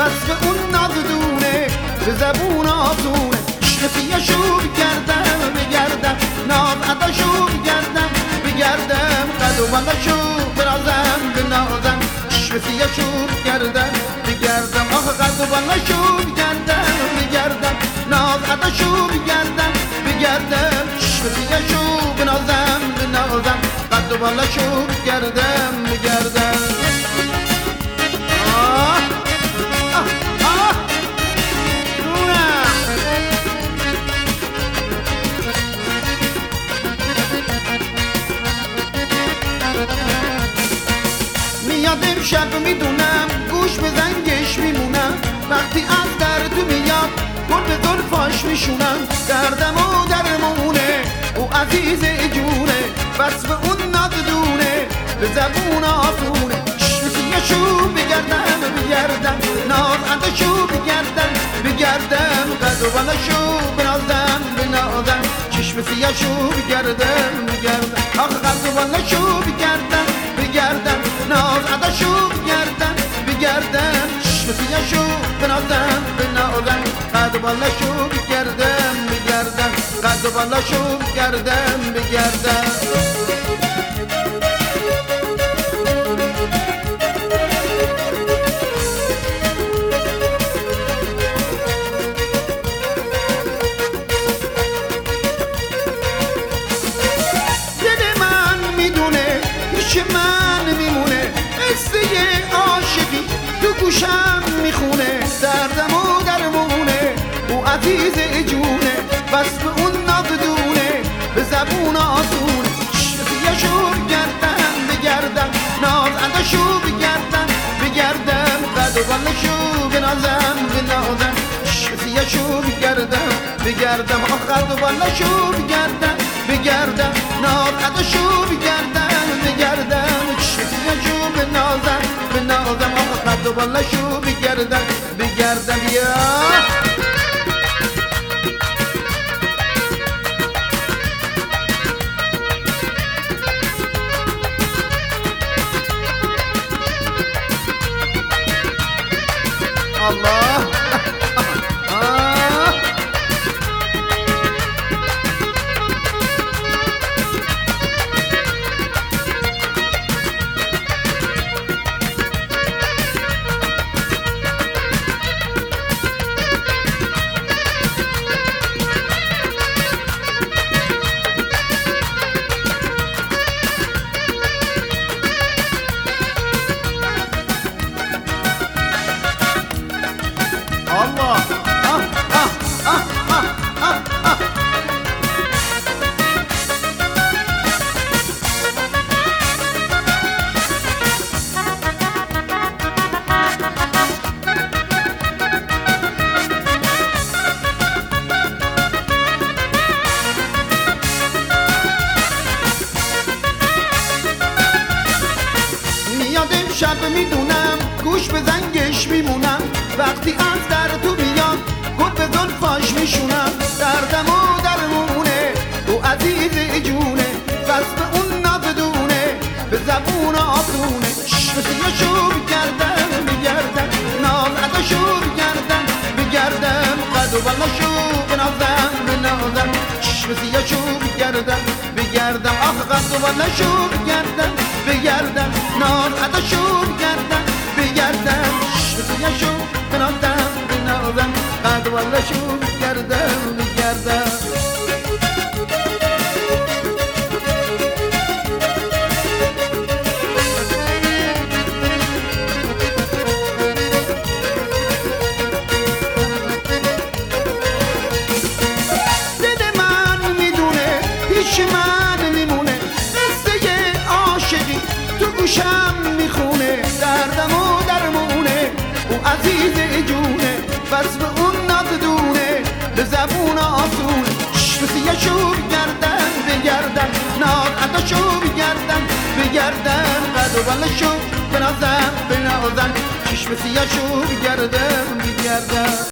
وصف اون نازدونه به زبون آسونه عشق سیه‌شو بگردم بگردم ناز عطاشو بگردم بگردم قد و بالاشو برازم بنازم عشق سیه‌شو بگردم بگردم آخ قد و بالاشو بگردم بگردم ناز عطاشو بگردم بگردم عشق سیه‌شو بنازم بنازم قد و بالاشو بگردم بگردم میاد امشب میدونم گوش به زنگش میمونم وقتی از در تو میاد گل به زلفاش میشونم دردم و درمونه او عزیز جونه وصف اون نازدونه به زبون آسونه چشم سیه‌شو بگردم بگردم ناز عطاشو بگردم بگردم قد و بالاشو بنازم بنازم چشم سیه‌شو بگردم بگردم آخ قد و بالاشو بگردم بگردم ناز عطاشو بگردم بگردم چشم سیه‌شو بنازم بنازم قد و بالاشو بگردم بگردم قد و بالاشو بگردم بگردم من میمونه قصه عاشقی تو گوشم میخونه دردم و درمونه او عزیز جونه وصف اون نازدونه به زبون آسونه عشق سیه‌شو بگردم بگردم ناز عطاشو بگردم بگردم قد و بالاشو بنازم بنازم عشق سیه‌شو بگردم بگردم آخ قد و بالاشو بگردم بگردم ناز عطاشو بگردم بگردم چشم سیه‌شو بنازم بنازم آخ قد و بالاشو بگردم بگردم یا الله شب میدونم گوش به زنگش میمونم وقتی از در تو بیاد گل به زلفاش میشونم دردم و درمونه او عزیز جونه وصف اون نازدونه به زبون آسونه چشم سیه‌شو بگردم بگردم ناز عطاشو بگردم بگردم قد و بالاشو بنازم بنازم چشم سیه‌شو بگردم بگردم آخ قد و بالاشو بگردم بگردم ناز عطاشو بگردم بگردم چشم سیه‌شو بنازم بنازم قد و بالاشو بگردم بگردم من میمونه قصه عاشقی تو گوشم میخونه دردم و درمونه او عزیز جونه وصف اون نازدونه به زبون آسونه چشم سیه‌شو بگردم بگردم ناز عطاشو بگردم بگردم قد و بالاشو بنازم بنازم چشم سیه‌شو بگردم بگردم